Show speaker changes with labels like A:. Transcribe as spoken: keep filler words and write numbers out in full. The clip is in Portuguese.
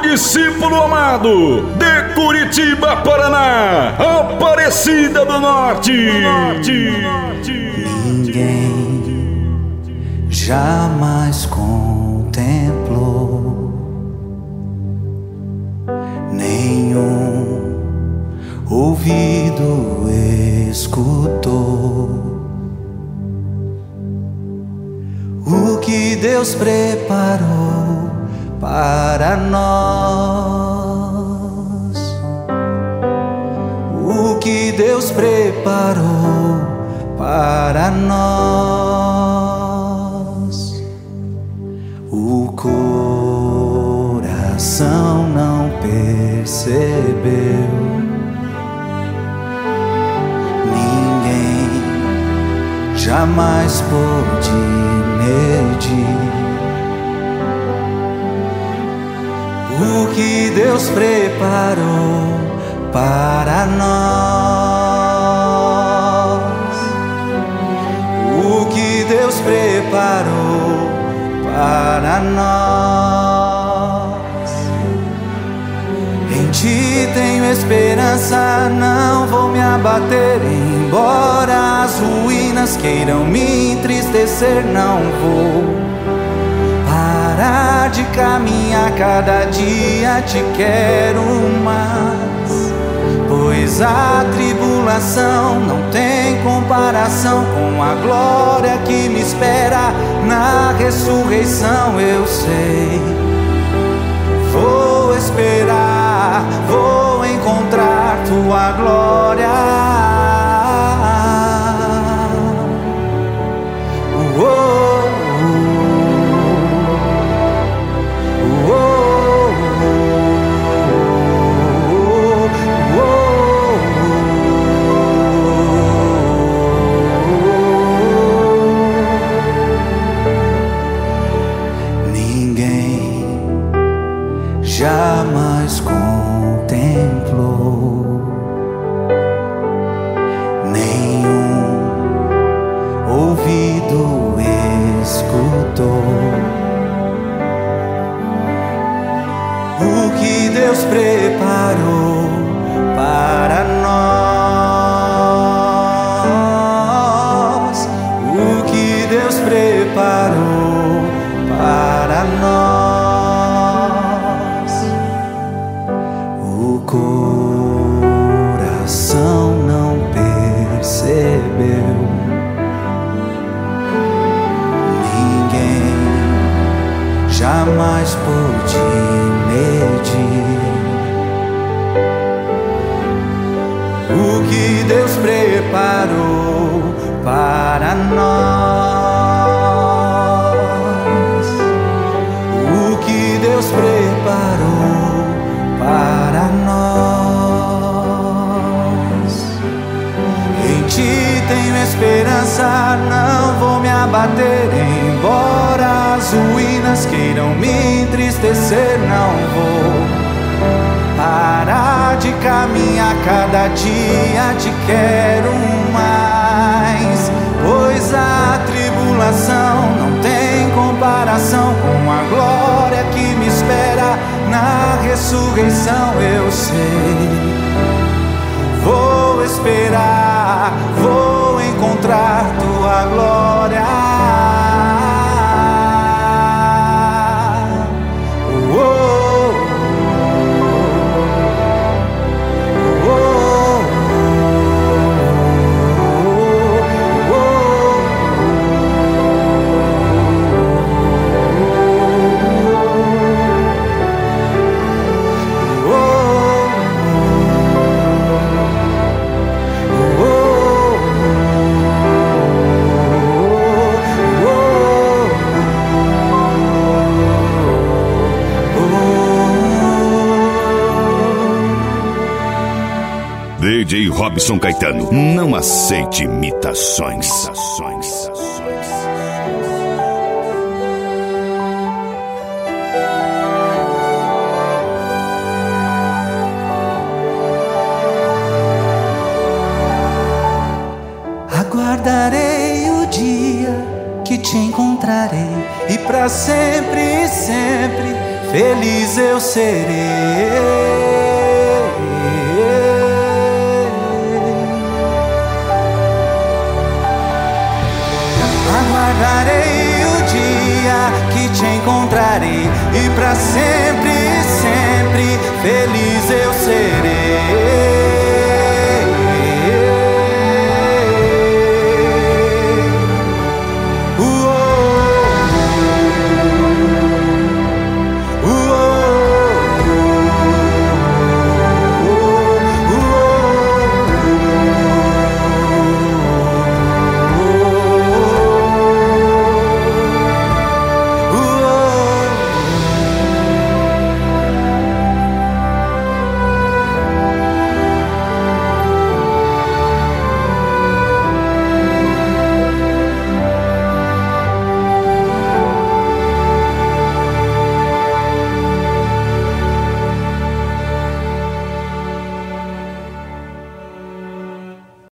A: discípulo amado de Curitiba, Paraná, Aparecida do Norte. Do norte.
B: Ninguém jamais contemplou, nenhum ouvido escutou o que Deus preparou para nós, o que Deus preparou para nós. O coração não percebeu, ninguém jamais pôde medir o que Deus preparou para nós, o que Deus preparou para nós. Em Ti tenho esperança, não vou me abater, embora as ruínas queiram me entristecer, não vou parar de caminhar, cada dia Te quero mais, pois a tribulação não tem comparação com a glória que me espera na ressurreição. Eu sei, vou esperar, vou encontrar Tua glória. Uou. Jamais contemplou, nenhum ouvido escutou o que Deus preparou para nós, o que Deus preparou para nós. O coração não percebeu, ninguém jamais pôde medir o que Deus preparou para nós, o que Deus preparou para nós. Em Ti tenho esperança, não vou me abater, embora as ruínas queiram me entristecer, não vou parar de caminhar, cada dia Te quero mais, pois a tribulação não tem comparação com a glória que me espera na ressurreição. Eu sei, vou esperar, vou encontrar Tua glória.
A: D J Robson Caetano, não aceite imitações.
B: Aguardarei o dia que Te encontrarei, e pra sempre, sempre feliz eu serei. Aguardarei o dia que te encontrarei e pra sempre, sempre feliz eu serei.